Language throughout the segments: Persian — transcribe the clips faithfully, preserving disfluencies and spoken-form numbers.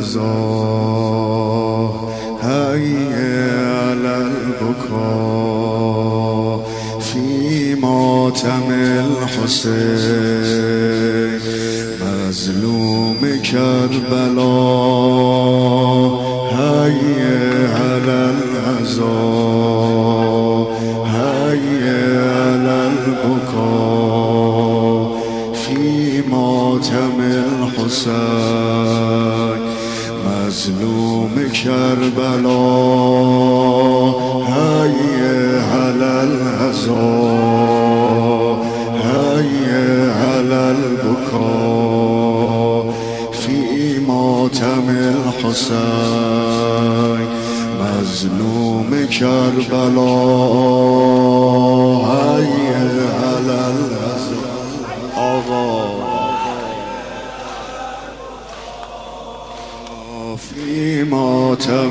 العزا حي على البكاء في ماتم الحسين مظلوم کربلا حي على العزا حي على البكاء في ماتم الحسين مظلوم کربلا حي على العزا حي على البكاء في ماتم الحسين مظلوم کربلا حي على العزا آقا في ماتم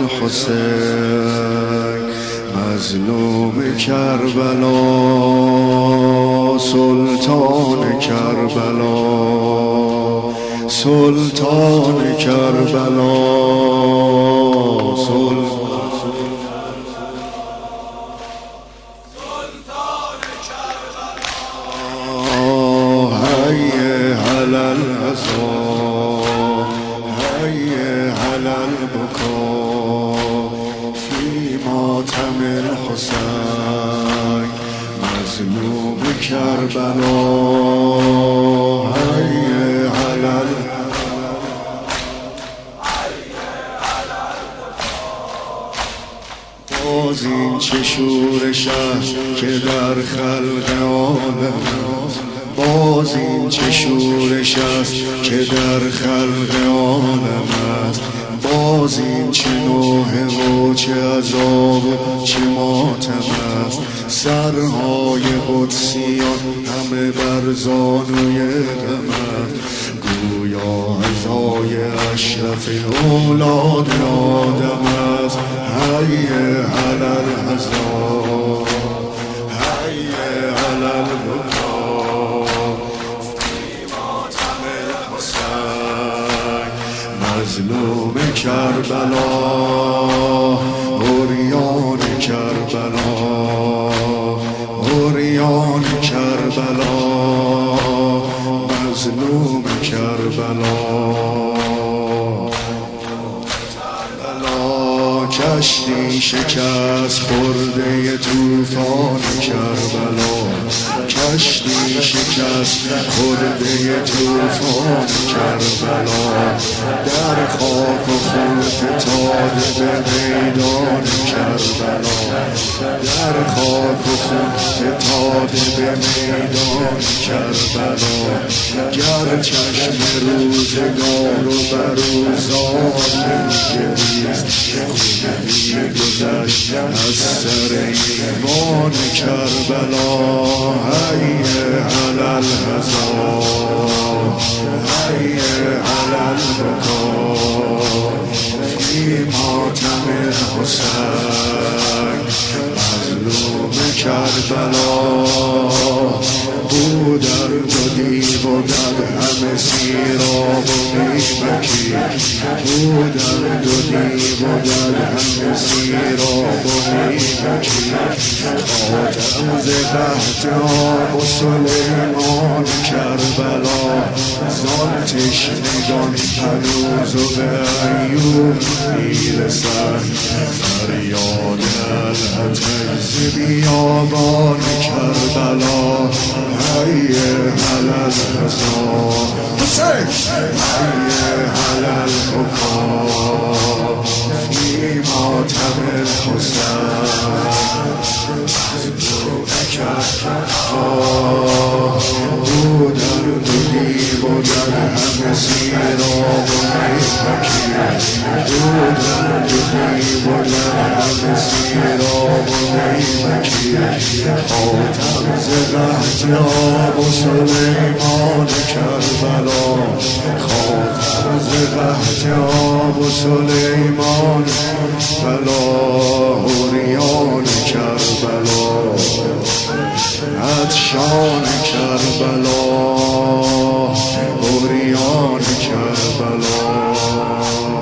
الحسين مظلوم کربلا سلطان کربلا سلطان کربلا سلطان کربلا حي على العزا حي على البكاء في ماتم الحسين مظلوم کربلا حي على باز این چه شورش است که در خلق عالم است باز این چه شورش است که در خلق عالم است باز این چه نوحه و چه عذاب و چه ماتم است سرهای قدسیان همه بر زانوی غم است گویا عزای اشرف اولاد آدم است حي على العزا حي على البكاء في ماتم الحسين مظلوم کربلا عریان کربلا عریان کربلا مظلوم کربلا کشتی شکست خورده طوفان کربلا کشتی شکست خورده طوفان کربلا در خاک و خون فتاده به میدان کربلا در خاک و خون فتاده به میدان کربلا گر چشم روزگار و بروزان گریست گذشت از سر ایوان کربلا حي على العزا حي على البكاء في ماتم الحسين مظلوم کربلا او درد و دیو و در همه سیراب و میمکی او درد و دیو و در همه سیراب و میمکی خاتم ز قحط آب و سلیمان کربلا زان تشنگان هنوز و به ایوب میرسد فریاد العتیز بیابان کربلا حي على العزا حي على البكاء في ماتم الحسين او درد و دیو و در همه سیراب و میمکی او درد و دیو و در همه سیراب و میمکی خاتم ز قحط آب و سلیمان کربلا خاتم ز قحط آب و سلیمان بلا عریان کربلا عطشان کربلا عریان کربلا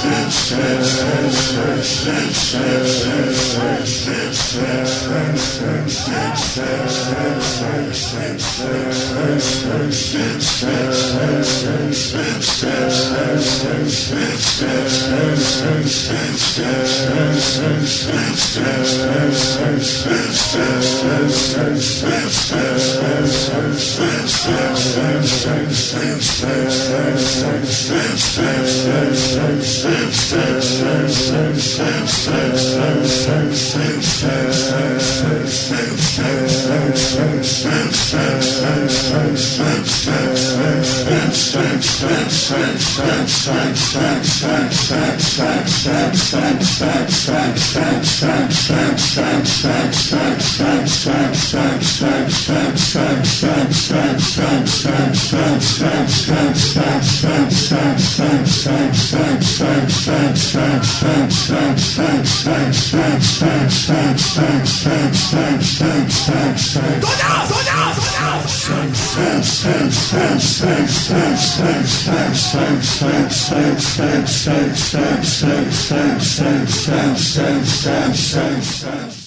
Sense, sense, sense, sense, sense, sense, sense.